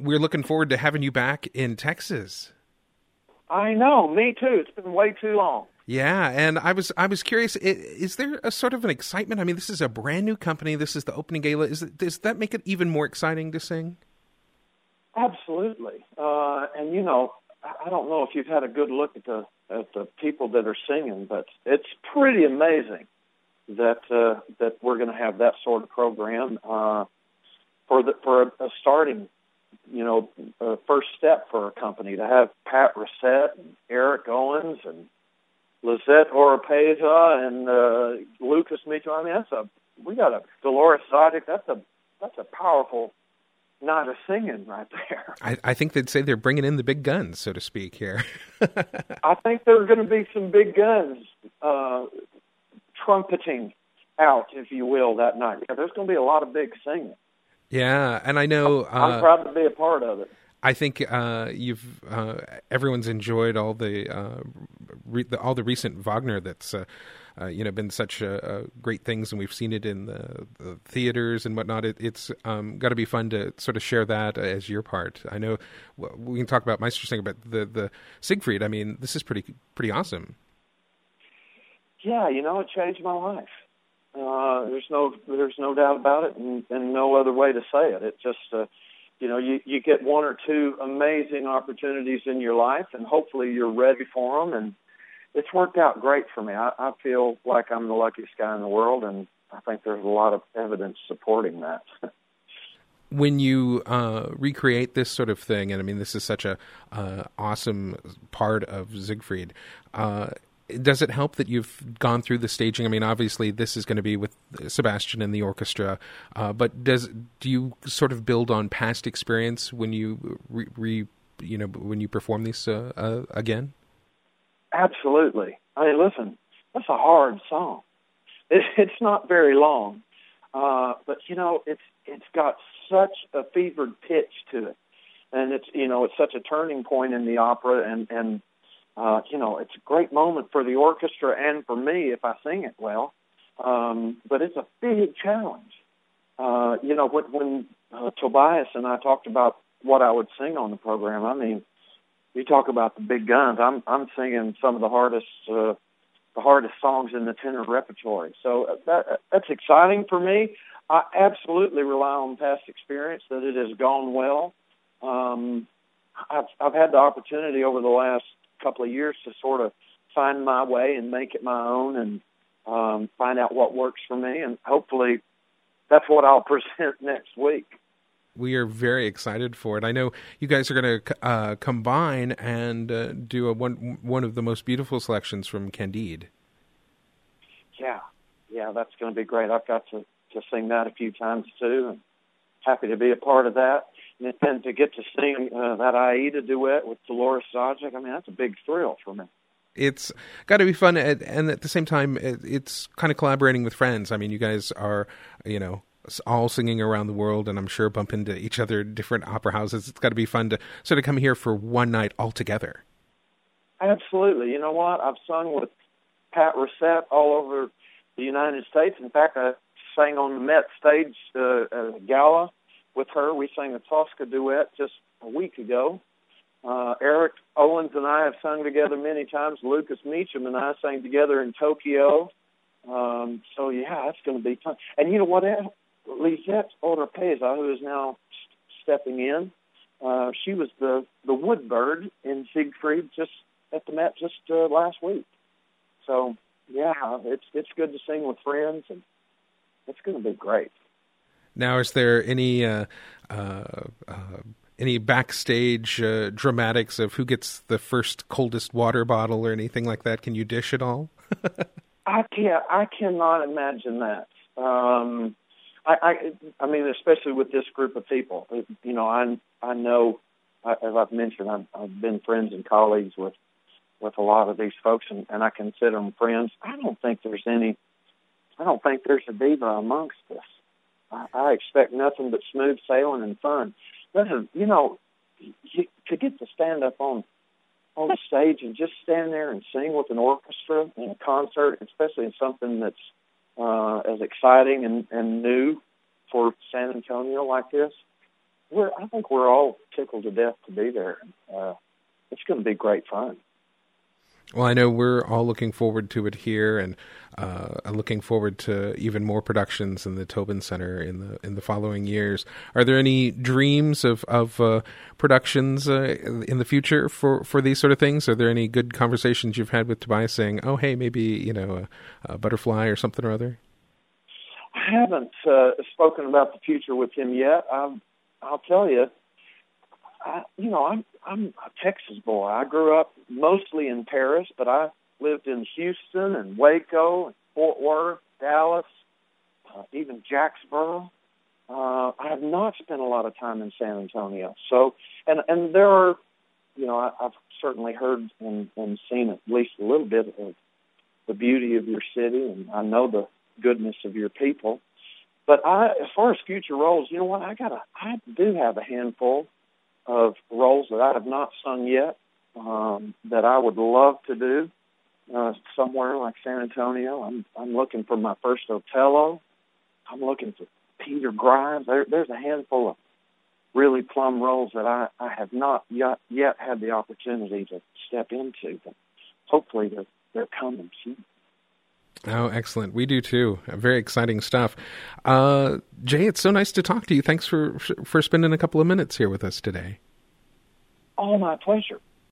we're looking forward to having you back in Texas. I know, me too. It's been way too long. Yeah, and I was curious, is there a sort of an excitement? I mean, this is a brand new company. This is the opening gala. Does that make it even more exciting to sing? Absolutely. And, you know, I don't know if you've had a good look at the people that are singing, but it's pretty amazing that we're going to have that sort of program for a starting, you know, first step for a company, to have Pat Rissette and Eric Owens and Lizette Oropeza and Lucas Mitchell. I mean, we got a Dolores Zajic. That's a powerful night of singing right there. I think they'd say they're bringing in the big guns, so to speak, here. I think there are going to be some big guns trumpeting out, if you will, that night. Yeah, there's going to be a lot of big singing. Yeah, and I know I'm proud to be a part of it. I think everyone's enjoyed all the recent Wagner that's been such great things, and we've seen it in the theaters and whatnot. It's got to be fun to sort of share that as your part. I know we can talk about Meistersing, but the Siegfried. I mean, this is pretty awesome. Yeah, you know, it changed my life. There's no doubt about it, and no other way to say it. It just you know, you get one or two amazing opportunities in your life, and hopefully you're ready for them. And it's worked out great for me. I feel like I'm the luckiest guy in the world, and I think there's a lot of evidence supporting that. When you recreate this sort of thing, and I mean, this is such a awesome part of Siegfried, does it help that you've gone through the staging? I mean, obviously, this is going to be with Sebastian and the orchestra, but do you sort of build on past experience when you when you perform these again? Absolutely. I mean, listen, that's a hard song. It's not very long, but you know, it's got such a fevered pitch to it, and it's such a turning point in the opera, and you know, it's a great moment for the orchestra and for me if I sing it well. But it's a big challenge. You know, when Tobias and I talked about what I would sing on the program, I mean, you talk about the big guns. I'm singing some of the hardest songs in the tenor repertory. So that's exciting for me. I absolutely rely on past experience that it has gone well. I've had the opportunity over the last couple of years to sort of find my way and make it my own, and find out what works for me, and hopefully that's what I'll present next week. We are very excited for it. I know you guys are going to combine and do one of the most beautiful selections from Candide. Yeah, that's going to be great. I've got to sing that a few times too, and happy to be a part of that. And to get to sing that Aida duet with Dolores Zajic, I mean, that's a big thrill for me. It's got to be fun, and at the same time, it's kind of collaborating with friends. I mean, you guys are, you know, all singing around the world, and I'm sure bump into each other at different opera houses. It's got to be fun to sort of come here for one night all together. Absolutely. You know what? I've sung with Pat Rissette all over the United States. In fact, I sang on the Met stage at a gala with her. We sang a Tosca duet just a week ago. Eric Owens and I have sung together many times. Lucas Meacham and I sang together in Tokyo. So, yeah, it's going to be fun. And you know what? Lizette Oropeza, who is now stepping in, she was the Woodbird in Siegfried just at the Met just last week. So, yeah, it's good to sing with friends, and it's going to be great. Now, is there any backstage dramatics of who gets the first coldest water bottle or anything like that? Can you dish it all? I cannot imagine that. I mean, especially with this group of people. You know, I know, as I've mentioned, I've been friends and colleagues with a lot of these folks, and I consider them friends. I don't think there's a diva amongst us. I expect nothing but smooth sailing and fun. Listen, you know, to get to stand up on the stage and just stand there and sing with an orchestra in a concert, especially in something that's as exciting and new for San Antonio like this, I think we're all tickled to death to be there. It's going to be great fun. Well, I know we're all looking forward to it here, and looking forward to even more productions in the Tobin Center in the following years. Are there any dreams of productions in the future for these sort of things? Are there any good conversations you've had with Tobias saying, "Oh, hey, maybe a Butterfly or something or other"? I haven't spoken about the future with him yet. I'll tell you, I'm a Texas boy. I grew up mostly in Paris, but I lived in Houston and Waco and Fort Worth, Dallas, even Jacksboro. I have not spent a lot of time in San Antonio. So, and there are, I've certainly heard and seen at least a little bit of the beauty of your city, and I know the goodness of your people. But as far as future roles, you know what? I do have a handful of roles that I have not sung yet, that I would love to do somewhere like San Antonio. I'm looking for my first Othello. I'm looking for Peter Grimes. There's a handful of really plum roles that I have not yet had the opportunity to step into, but hopefully they're coming soon. Oh, excellent. We do too. Very exciting stuff. Jay, it's so nice to talk to you. Thanks for spending a couple of minutes here with us today. Oh, my pleasure.